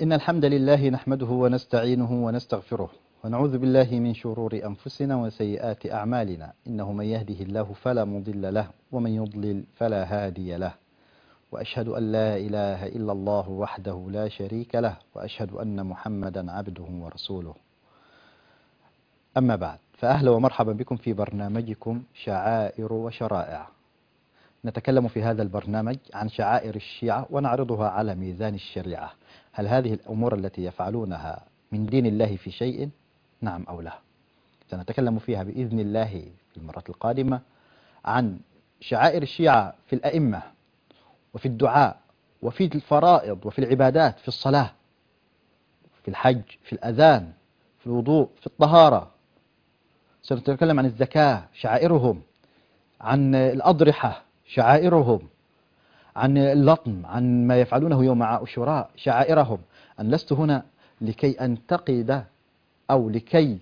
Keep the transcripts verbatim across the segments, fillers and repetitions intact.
إن الحمد لله نحمده ونستعينه ونستغفره ونعوذ بالله من شرور أنفسنا وسيئات أعمالنا، إنه من يهده الله فلا مضل له ومن يضلل فلا هادي له، وأشهد أن لا إله إلا الله وحده لا شريك له، وأشهد أن محمدا عبده ورسوله. أما بعد، فأهلا ومرحبا بكم في برنامجكم شعائر وشرائع. نتكلم في هذا البرنامج عن شعائر الشيعة ونعرضها على ميزان الشريعة. هل هذه الأمور التي يفعلونها من دين الله في شيء؟ نعم أو لا؟ سنتكلم فيها بإذن الله في المرة القادمة عن شعائر الشيعة في الأئمة وفي الدعاء وفي الفرائض وفي العبادات، في الصلاة، في الحج، في الأذان، في الوضوء، في الطهارة. سنتكلم عن الزكاة، شعائرهم، عن الأضرحة، شعائرهم، عن اللطم، عن ما يفعلونه يوم عاشوراء، شعائرهم. أن لست هنا لكي أنتقد أو لكي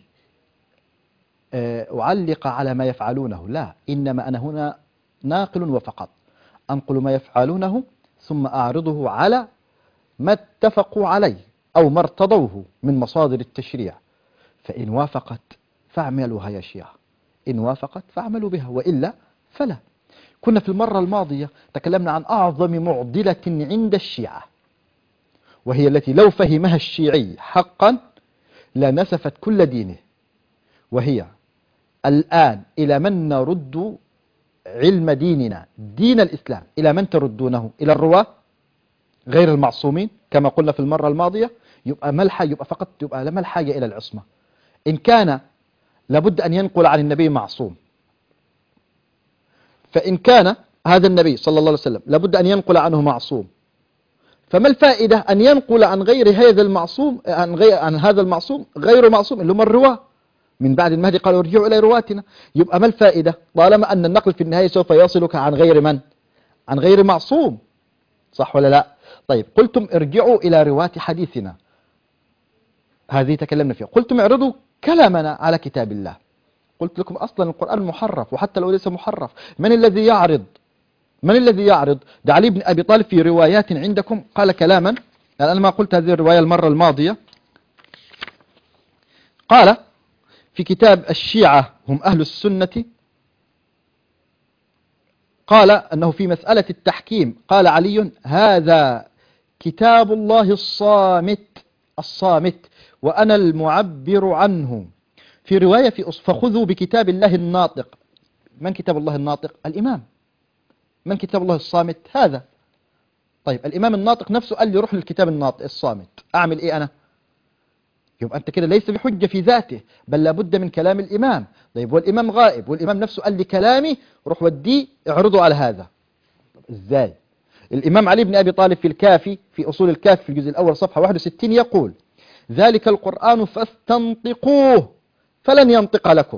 أعلق على ما يفعلونه، لا، إنما أنا هنا ناقل وفقط، أنقل ما يفعلونه ثم أعرضه على ما اتفقوا عليه أو ما ارتضوه من مصادر التشريع. فإن وافقت فاعملوها يا شيعة، إن وافقت فاعملوا بها، وإلا فلا. كنا في المرة الماضية تكلمنا عن أعظم معضلة عند الشيعة، وهي التي لو فهمها الشيعي حقا لنسفت كل دينه، وهي الآن إلى من نرد علم ديننا، دين الإسلام، إلى من تردونه؟ إلى الرواة غير المعصومين كما قلنا في المرة الماضية؟ يبقى ما الحاجة؟ يبقى فقط يبقى ما الحاجة إلى العصمة؟ إن كان لابد أن ينقل عن النبي معصوم، فإن كان هذا النبي صلى الله عليه وسلم لابد أن ينقل عنه معصوم، فما الفائدة أن ينقل عن غير هذا المعصوم، عن, غير عن هذا المعصوم غير معصوم اللي هم الرواة؟ من بعد المهدي قالوا ارجعوا إلى رواتنا. يبقى ما الفائدة طالما أن النقل في النهاية سوف يصلك عن غير من؟ عن غير معصوم، صح ولا لا؟ طيب، قلتم ارجعوا إلى رواة حديثنا، هذه تكلمنا فيها. قلتم اعرضوا كلامنا على كتاب الله. قلت لكم أصلا القرآن محرف، وحتى لو ليس محرف من الذي يعرض؟ من الذي يعرض؟ ده علي بن أبي طالب في روايات عندكم قال كلاما، أنا ما قلت هذه الرواية المرة الماضية. قال في كتاب الشيعة هم أهل السنة، قال أنه في مسألة التحكيم قال علي: هذا كتاب الله الصامت الصامت وأنا المعبر عنه. في رواية في أص... فخذوا بكتاب الله الناطق. من كتاب الله الناطق؟ الإمام. من كتاب الله الصامت؟ هذا. طيب، الإمام الناطق نفسه قال لي روح للكتاب الناطق الصامت، أعمل إيه أنا؟ يبقى أنت كده ليس بحجة في ذاته، بل لابد من كلام الإمام. طيب، والإمام غائب، والإمام نفسه قال لي كلامي روح وديه اعرضوا على هذا. طب إزاي؟ الإمام علي بن أبي طالب في الكافي، في أصول الكافي في الجزء الأول صفحة واحد وستين يقول: ذلك القرآن فاستنطقوه فلن ينطق لكم.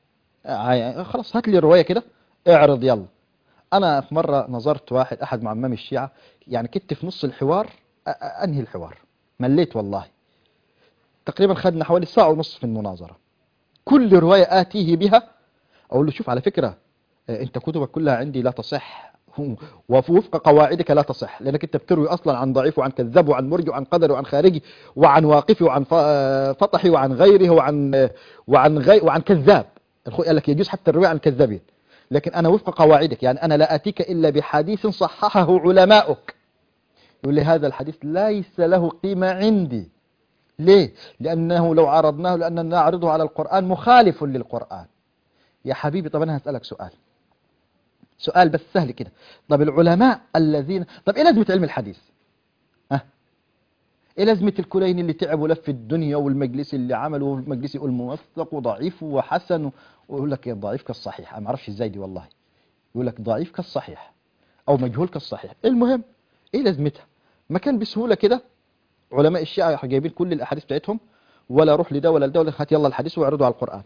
آه خلاص، هات لي الرواية كده، اعرض يلا. أنا في مرة نظرت واحد أحد معمم الشيعة، يعني كنت في نص الحوار أنهي الحوار، مليت والله. تقريبا خدنا حوالي ساعة ونص في المناظرة، كل رواية آتيه بها أقول له: شوف على فكرة أنت كتبك كلها عندي لا تصح، ووفق قواعدك لا تصح، لأنك أنت بتروي أصلا عن ضعيف وعن كذاب وعن مرجع وعن قدر وعن خارجي وعن واقفي وعن فطحي وعن غيره وعن وعن غي وعن كذاب. الخوي قال لك يجوز حتى الرواية عن كذابين، لكن أنا وفق قواعدك، يعني أنا لا آتيك إلا بحديث صححه علماؤك. يقول لي: هذا الحديث ليس له قيمة عندي. ليه؟ لأنه لو عرضناه لأننا نعرضه على القرآن مخالف للقرآن. يا حبيبي، طب أنا هسألك سؤال سؤال بس سهل كده. طب العلماء الذين، طب إيه لازمة علم الحديث؟ ها؟ إيه لازمة الكلين اللي تعب ولف الدنيا، والمجلس اللي عمله، والمجلس يقول موثق وضعيف وحسن، ويقول لك يا ضعيف كالصحيح. أنا ما أعرفش إزاي دي والله. يقول لك ضعيف كالصحيح أو مجهول كالصحيح. المهم إيه لازمتها؟ ما كان بسهولة كده علماء الشيعة جايبين كل الأحاديث بتاعتهم، ولا روح لده ولا لده، ولا هات يلا الحديث واعرضه على القرآن.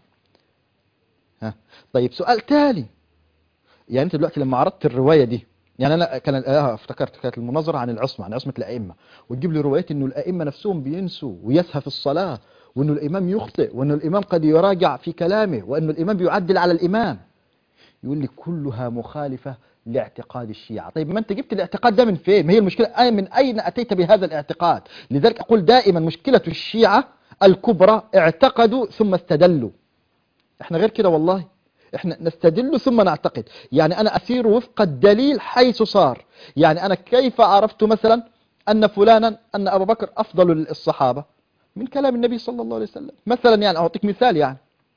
ها؟ طيب، سؤال تالي. يعني أنت دلوقتي لما عرضت الرواية دي، يعني أنا كان آه افتكرت كانت المناظرة عن العصمة، عن عصمة الأئمة، وتجيب لي روايات إنه الأئمة نفسهم بينسوا ويسهى في الصلاة، وإنه الإمام يخطئ، وإنه الإمام قد يراجع في كلامه، وإنه الإمام بيعدل على الإمام. يقول لي كلها مخالفة لاعتقاد الشيعة. طيب ما أنت جبت الاعتقاد ده من فين؟ ما هي المشكلة أي من أين أتيت بهذا الاعتقاد؟ لذلك أقول دائما مشكلة الشيعة الكبرى اعتقدوا ثم استدلوا. احنا غير كده والله، احنا نستدل ثم نعتقد. يعني أنا أسير وفق الدليل حيث صار. يعني أنا كيف عرفت مثلا أن فلانا أن أبا بكر أفضل الصحابة؟ من كلام النبي صلى الله عليه وسلم مثلا. يعني أعطيك مثال، يعني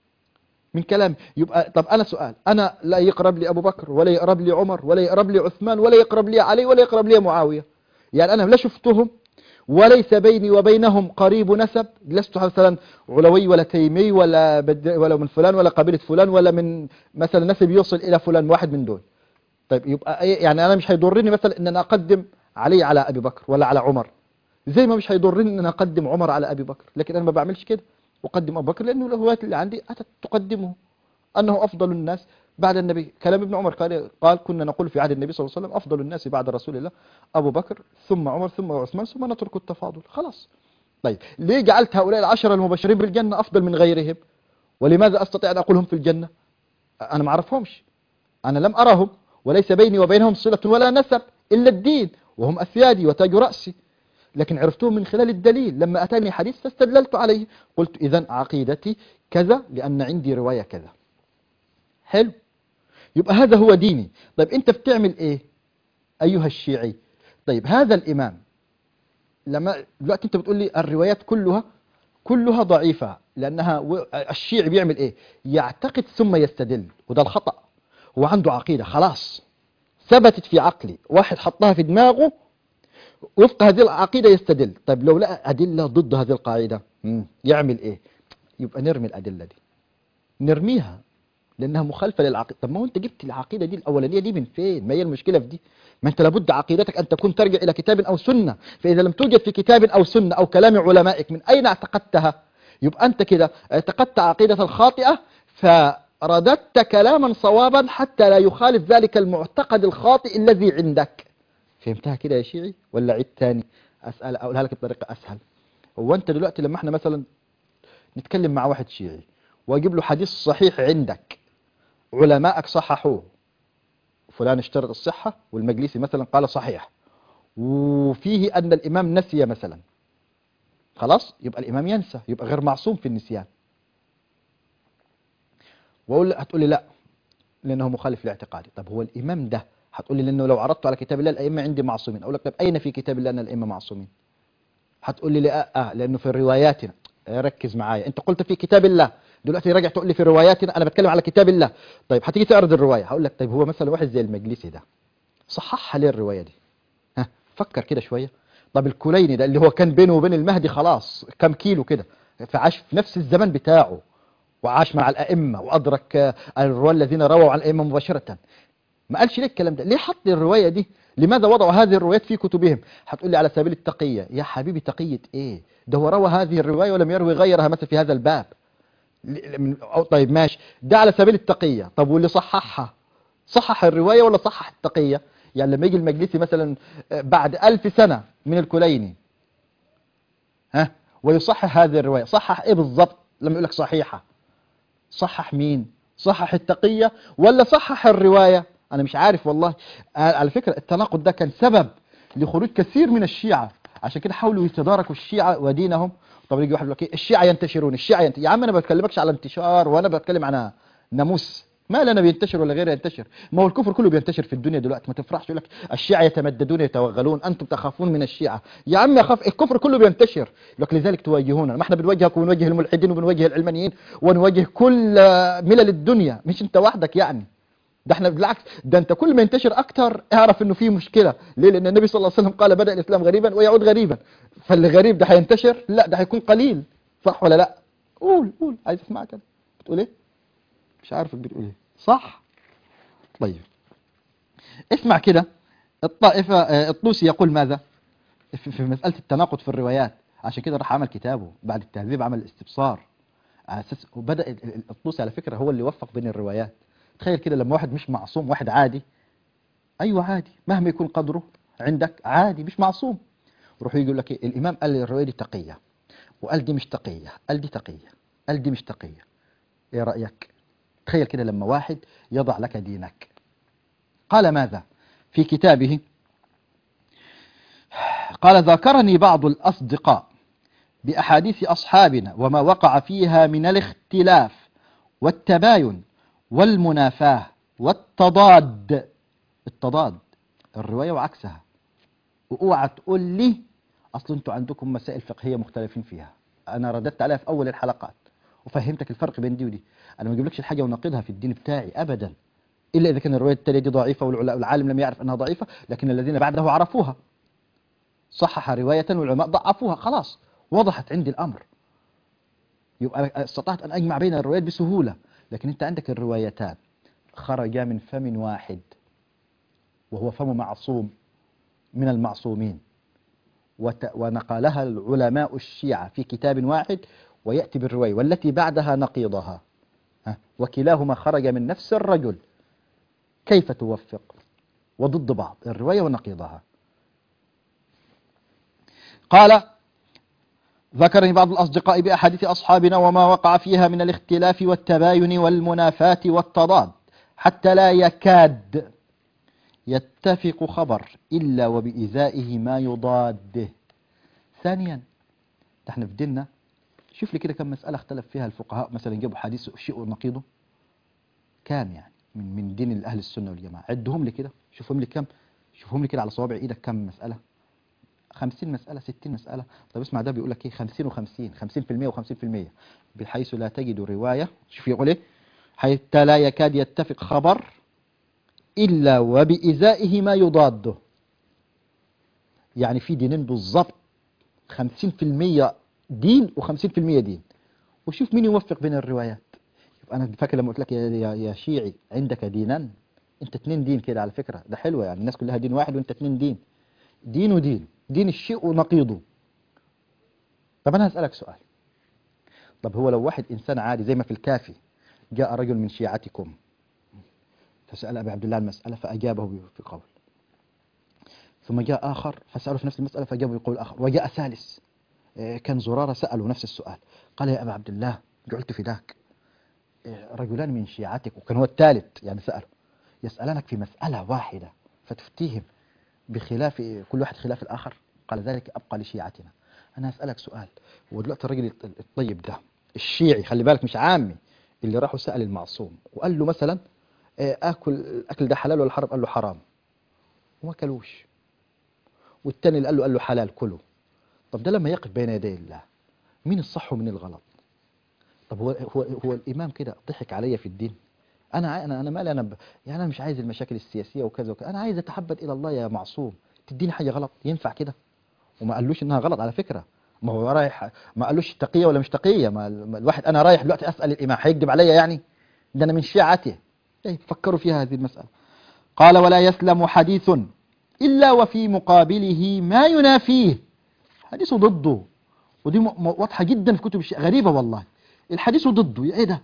من كلام. يبقى طب أنا سؤال، أنا لا يقرب لي أبو بكر ولا يقرب لي عمر ولا يقرب لي عثمان ولا يقرب لي علي ولا يقرب لي معاوية. يعني أنا لا شفتهم وليس بيني وبينهم قريب نسب. لست مثلا علوي ولا تيمي ولا بد ولا من فلان ولا قبيلة فلان ولا من مثلا نسب يوصل إلى فلان واحد من دول. طيب يبقى إيه؟ يعني أنا مش هيضرني مثلا إن أنا أقدم علي على أبي بكر ولا على عمر، زي ما مش هيضرني إن أنا أقدم عمر على أبي بكر. لكن أنا ما بعملش كده، أقدم أبو بكر لأنه الهوايات اللي عندي أتت تقدمه أنه أفضل الناس بعد النبي. كلام ابن عمر قال قال كنا نقول في عهد النبي صلى الله عليه وسلم أفضل الناس بعد رسول الله أبو بكر ثم عمر ثم عثمان ثم نترك التفاضل. خلاص. طيب ليه جعلت هؤلاء العشرة المبشرين بالجنة أفضل من غيرهم؟ ولماذا أستطيع أن أقولهم في الجنة؟ أنا ما أعرفهمش، أنا لم أرهم، وليس بيني وبينهم صلة ولا نسب إلا الدين، وهم أسيادي وتاج رأسي. لكن عرفتهم من خلال الدليل. لما أتاني حديث فاستدللت عليه، قلت إذن عقيدتي كذا لأن عندي رواية كذا. حلو، يبقى هذا هو ديني. طيب أنت بتعمل إيه أيها الشيعي؟ طيب هذا الإمام لما دلوقتي أنت بتقول لي الروايات كلها كلها ضعيفة، لأنها و... الشيعي بيعمل إيه؟ يعتقد ثم يستدل، وده الخطأ. هو عنده عقيدة خلاص ثبتت في عقلي، واحد حطها في دماغه، وفق هذه العقيدة يستدل. طيب لو لقى أدلة ضد هذه القاعدة مم. يعمل إيه؟ يبقى نرمي الأدلة دي، نرميها لأنها مخالفة للعقيدة. طب ما هو أنت جبت العقيدة دي الأولانية دي من فين؟ ما هي المشكلة في دي. ما أنت لابد عقيدتك أن تكون ترجع إلى كتاب أو سنة. فإذا لم توجد في كتاب أو سنة أو كلام علمائك من أين اعتقدتها؟ يبقى أنت كده اعتقدت عقيدة خاطئة فرددت كلاما صوابا حتى لا يخالف ذلك المعتقد الخاطئ الذي عندك. فهمتها كده يا شيعي ولا عيد تاني؟ أسأل أقولها لك بطريقة أسهل. هو أنت دلوقتي لما احنا مثلا نتكلم مع واحد شيعي واجيب له حديث صحيح عندك علماءك صححوه، فلان اشترط الصحة والمجلسي مثلا قال صحيح، وفيه أن الإمام نسي مثلا، خلاص يبقى الإمام ينسى، يبقى غير معصوم في النسيان. وأقول هتقول لي لا لأنه مخالف لاعتقادي. طب هو الإمام ده هتقول لي لأنه لو عرضته على كتاب الله الأئمة عندي معصومين. أقول لك طب أين في كتاب الله أن الأئمة معصومين؟ هتقول لي لا آه لأنه في رواياتنا. ركز معايا، أنت قلت في كتاب الله، دلوقتي راجع تقول لي في رواياتنا. أنا بتكلم على كتاب الله. طيب هتيجي تعرض الرواية، هقول لك طيب هو مثلا واحد زي المجلسي ده صححها ليه الرواية دي؟ ها فكر كده شوية. طب الكليني ده اللي هو كان بينه وبين المهدي خلاص كم كيلو كده، فعاش في نفس الزمن بتاعه وعاش مع الأئمة وأدرك الرواة الذين رووا عن الأئمة مباشرة، ما قالش ليه الكلام ده؟ ليه حط الرواية دي؟ لماذا وضعوا هذه الروايات في كتبهم؟ هتقول لي على سبيل التقية. يا حبيبي تقية ايه؟ ده هو روى هذه الرواية ولم يروي غيرها مثلا في هذا الباب. أو طيب ماشي، ده على سبيل التقية. طب واللي صححها صحح الرواية ولا صحح التقية؟ يعني لما يجي المجلسي مثلا بعد ألف سنة من الكليني ها ويصحح هذه الرواية، صحح ايه بالضبط؟ لما يقول لك صحيحة، صحح مين؟ صحح التقية ولا صحح الرواية؟ أنا مش عارف والله. على فكرة التناقض ده كان سبب لخروج كثير من الشيعة، عشان كده حاولوا يتداركوا الشيعة ودينهم. طب يجي واحد يقول لك ايه الشيعة ينتشرون، الشيعة ينتشر. يا عم أنا ما بتكلمكش على انتشار، وأنا بتكلم عن ناموس. ما لنا بينتشر ولا غير ينتشر؟ ما هو الكفر كله بينتشر في الدنيا دلوقتي. ما تفرحش يقول لك الشيعة يتمددون يتوغلون، أنتم تخافون من الشيعة. يا عم أخاف، الكفر كله بينتشر. يقول لك لذلك تواجهونا. ما احنا بنواجهك ونواجه الملحدين وبنواجه العلمانيين ونواجه كل ملل الدنيا، مش انت وحدك يعني. ده احنا بالعكس، ده انت كل ما ينتشر اكتر اعرف انه في مشكلة. ليه؟ لان النبي صلى الله عليه وسلم قال بدأ الاسلام غريبا ويعود غريبا. فاللي غريب ده هينتشر؟ لا ده هيكون قليل. صح ولا لا؟ قول قول، عايز اسمعك كده. بتقول ايه؟ مش عارفك بتقول ايه. صح. طيب اسمع كده. الطائفة آه، الطوسي يقول ماذا في في مسألة التناقض في الروايات؟ عشان كده راح عمل كتابه بعد التهذيب، عمل الاستبصار على اساس. وبدأ ال- ال- الطوسي على فكرة هو اللي وفق بين الروايات. تخيل كده لما واحد مش معصوم، واحد عادي، ايوه عادي مهما يكون قدره عندك عادي مش معصوم، وروح يقول لك إيه؟ الامام قال الرواية دي تقية، وقال دي مش تقية، قال دي تقية، قال دي مش تقية. ايه رأيك؟ تخيل كده لما واحد يضع لك دينك قال ماذا في كتابه؟ قال: ذكرني بعض الأصدقاء بأحاديث أصحابنا وما وقع فيها من الاختلاف والتباين والمنافاة والتضاد. التضاد الرواية وعكسها. واوعى تقول لي أصل أنتوا عندكم مسائل فقهية مختلفين فيها. أنا رددت عليها في أول الحلقات وفهمتك الفرق بين دي ودي. أنا ما أجيبلكش الحاجة ونقضها في الدين بتاعي أبدا، إلا إذا كان الرواية التالية دي ضعيفة والعالم لم يعرف أنها ضعيفة، لكن الذين بعده عرفوها، صحح رواية والعلماء ضعفوها، خلاص وضحت عندي الأمر، يبقى استطعت أن أجمع بين الروايات بسهولة. لكن أنت عندك الروايتان خرجا من فم واحد وهو فم معصوم من المعصومين، وت... ونقلها العلماء الشيعة في كتاب واحد، ويأتي بالرواية والتي بعدها نقيضها، ها؟ وكلاهما خرج من نفس الرجل، كيف توفق؟ وضد بعض الرواية ونقيضها. قال: ذكرني بعض الأصدقاء بأحاديث أصحابنا وما وقع فيها من الاختلاف والتباين والمنافاة والتضاد، حتى لا يكاد يتفق خبر إلا وبإزائه ما يضاده. ثانيا، نحن في ديننا شوف لي كده كم مسألة اختلف فيها الفقهاء، مثلا جابوا حديث شيء ونقيضه، كام يعني من من دين الأهل السنة والجماعة؟ عدهم لي كده، شوفهم لي كم، شوفهم لي كده على صوابع إيدك كم مسألة. خمسين مسألة، ستين مسألة. طب اسمع، ده بيقول لك ايه؟ خمسين وخمسين، خمسين في المية وخمسين في المية، بحيث لا تجد رواية، شوف يقول ايه، حتى لا يكاد يتفق خبر إلا وبإزائه ما يضاده. يعني في دينين بالضبط، خمسين في المية دين وخمسين في المية دين، وشوف مين يوفق بين الروايات. يبقى أنا فاكر لما قلت لك يا, يا, يا شيعي عندك دينان، أنت اتنين دين كده على فكرة، ده حلوة يعني، الناس كلها دين واحد وأنت اتنين دين، دين ودين، دين الشيء ونقيضه. طب أنا هسألك سؤال، طب هو لو واحد إنسان عادي زي ما في الكافي، جاء رجل من شيعتكم فسأل أبي عبد الله المسألة فأجابه في قول، ثم جاء آخر فسأله في نفس المسألة فأجابه بقول آخر، وجاء ثالث كان زرارة سأله نفس السؤال، قال: يا أبا عبد الله جعلت فداك، رجلان من شيعتك، وكان هو الثالث يعني سأله، يسألانك في مسألة واحدة فتفتيهم بخلاف كل واحد خلاف الآخر، قال: ذلك أبقى لشيعتنا. أنا أسألك سؤال، هو دلوقتي الراجل الطيب ده الشيعي، خلي بالك مش عامي، اللي راح سأل المعصوم وقال له مثلا آكل الأكل ده حلال ولا حرام؟ قال له حرام وما كلوش، والتاني اللي قال له قال له حلال كله. طب ده لما يقف بين يدي الله مين الصح ومين الغلط؟ طب هو هو هو الإمام كده ضحك عليا في الدين؟ أنا أنا أنا مالي، أنا ب... يعني أنا مش عايز المشاكل السياسية وكذا وكذا، أنا عايز أتحبب إلى الله يا معصوم، تديني حاجة غلط ينفع كده؟ وما قالوش إنها غلط على فكرة، ما هو رايح ما قالوش تقية ولا مش تقية، ما الواحد أنا رايح دلوقتي أسأل الإمام هيكذب عليا يعني؟ ده أنا من شيعته. طيب فكروا فيها هذه المسألة. قال: ولا يسلم حديث إلا وفي مقابله ما ينافيه، حديث ضده، ودي واضحة جدا في كتب الشيعة، غريبة والله، الحديث ضده، ايه ده؟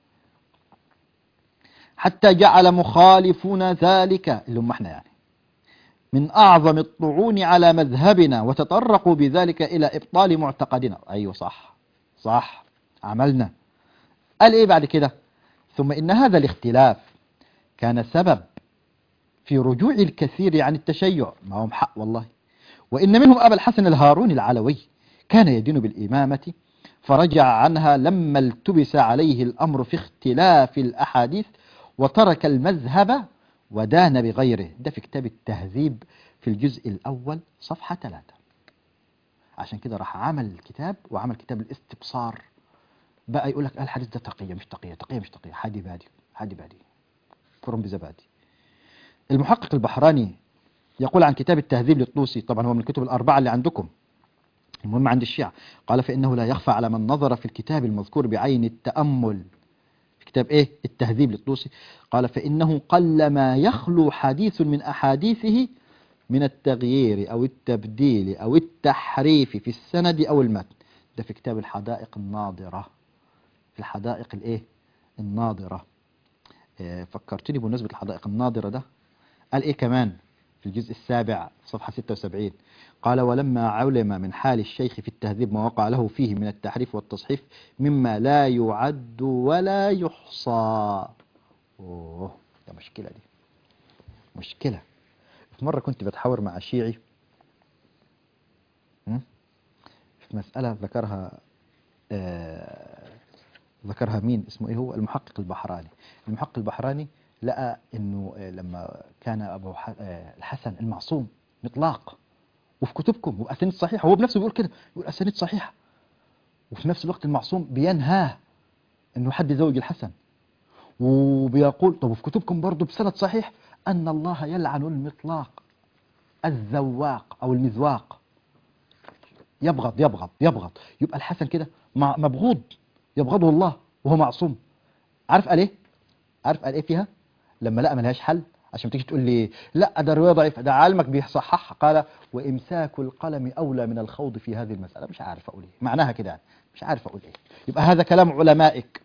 حتى جعل مخالفون ذلك اللي هم احنا يعني من أعظم الطعون على مذهبنا، وتطرقوا بذلك إلى إبطال معتقدنا. أيوة صح صح عملنا. قال إيه بعد كده؟ ثم إن هذا الاختلاف كان سبب في رجوع الكثير عن التشيع، ما هم حق والله، وإن منهم أبا الحسن الهاروني العلوي كان يدين بالإمامة فرجع عنها لما التبس عليه الأمر في اختلاف الأحاديث وترك المذهب ودان بغيره. ده في كتاب التهذيب في الجزء الأول صفحة ثلاثة. عشان كده راح عمل الكتاب وعمل كتاب الاستبصار، بقى يقول لك الحديث ده تقية مش تقية، تقية مش تقية، حادي بادي حادي بادي فرم بزبادي. المحقق البحراني يقول عن كتاب التهذيب للطوسي، طبعا هو من الكتب الأربعة اللي عندكم، المهم عند الشيعة، قال: فإنه لا يخفى على من نظر في الكتاب المذكور بعين التأمل، في كتاب إيه؟ التهذيب للطوسي، قال: فإنه قل ما يخلو حديث من أحاديثه من التغيير أو التبديل أو التحريف في السند أو المتن. ده في كتاب الحدائق الناظرة، في الحدائق الإيه؟ الناظرة. إيه فكرتني بمناسبة الحدائق الناظرة ده، قال إيه كمان في الجزء السابع صفحة ستة وسبعين، قال: ولما علم من حال الشيخ في التهذيب ما وقع له فيه من التحريف والتصحيف مما لا يعد ولا يحصى. أوه ده مشكلة دي. مشكلة. في مرة كنت بتحاور مع شيعي م? في مسألة ذكرها آه ذكرها مين اسمه ايه هو المحقق البحراني. المحقق البحراني لقى انه آه، لما كان ابو ح- آه، الحسن المعصوم مطلاق، وفي كتبكم واسانيد صحيحه، هو بنفسه بيقول كده، بيقول اسانيد صحيحه، وفي نفس الوقت المعصوم بينهاه انه حد يزوج الحسن، وبيقول طب وفي كتبكم برضه بسند صحيح ان الله يلعن المطلاق الزواق او المزواق، يبغض يبغض يبغض. يبقى الحسن كده مع- مبغوض، يبغضه الله وهو معصوم. عارف قال ايه؟ عارف قال ايه فيها لما لقى ملهاش حل؟ عشان تيجي تقول لي لا ده روايه ضعيفه، ده عالمك بيصححها، قال وامساك القلم اولى من الخوض في هذه المساله. مش عارف اقول ايه معناها كده يعني، مش عارف اقول ايه. يبقى هذا كلام علمائك.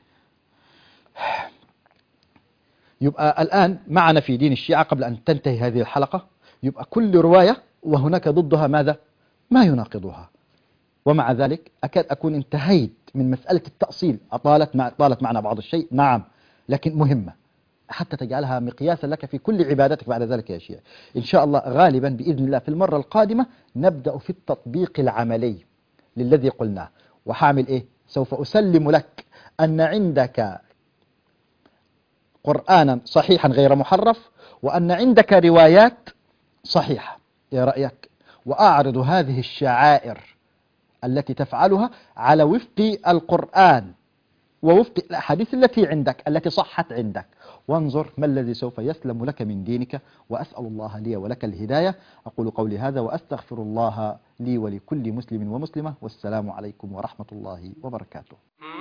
يبقى الان معنا في دين الشيعه قبل ان تنتهي هذه الحلقه، يبقى كل روايه وهناك ضدها ماذا؟ ما يناقضها. ومع ذلك أكاد أكون انتهيت من مسألة التأصيل. أطالت مع طالت معنا بعض الشيء نعم، لكن مهمة حتى تجعلها مقياسا لك في كل عبادتك بعد ذلك يا شيخ. إن شاء الله غالبا بإذن الله في المرة القادمة نبدأ في التطبيق العملي للذي قلناه. وحامل إيه؟ سوف أسلم لك أن عندك قرآنا صحيحا غير محرف، وأن عندك روايات صحيحة. إيه رأيك؟ وأعرض هذه الشعائر التي تفعلها على وفق القرآن ووفق الأحاديث التي عندك التي صحت عندك، وانظر ما الذي سوف يسلم لك من دينك. وأسأل الله لي ولك الهداية. أقول قولي هذا وأستغفر الله لي ولكل مسلم ومسلمة، والسلام عليكم ورحمة الله وبركاته.